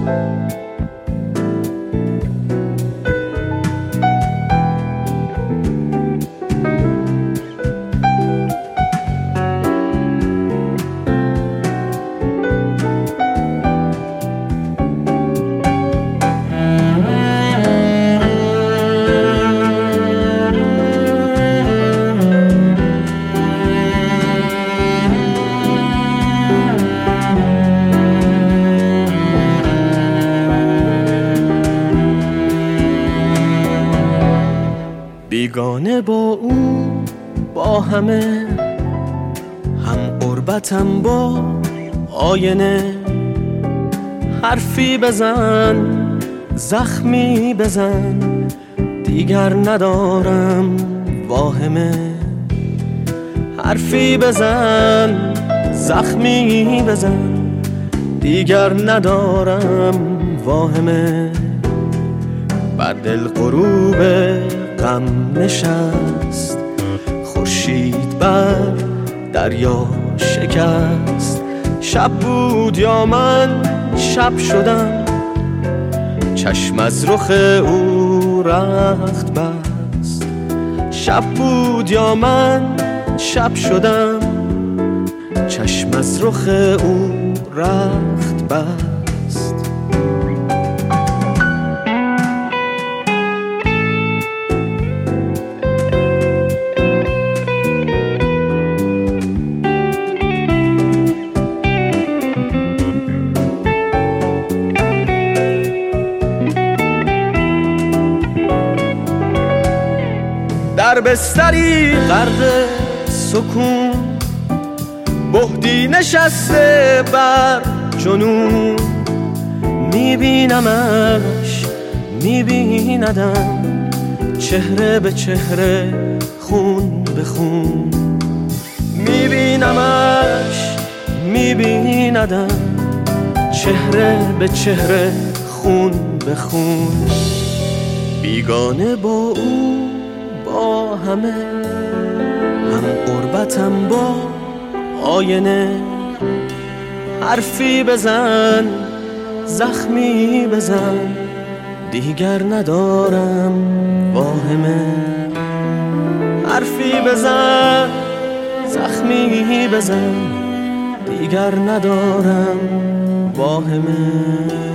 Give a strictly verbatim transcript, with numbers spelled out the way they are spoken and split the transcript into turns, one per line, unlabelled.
بیگانه با اون با همه، هم قربتم با آینه. حرفی بزن زخمی بزن، دیگر ندارم واهمه. حرفی بزن زخمی بزن، دیگر ندارم واهمه. بر دل غروب غم نشست، خورشید بر دریا شکست. شب بود یا من شب شدم، چشم از رخ او رخت بست. شب بود یا من شب شدم، چشم از رخ او رخت بست. در بستری غرق سکون، بهدی نشسته بر جنون. میبینمش میبیندم، چهره به چهره خون به خون. میبینمش میبیندم، چهره به چهره خون به خون. بیگانه با او با همه، هم قربتم با آینه. حرفی بزن زخمی بزن، دیگر ندارم واهمه. حرفی بزن زخمی بزن، دیگر ندارم واهمه.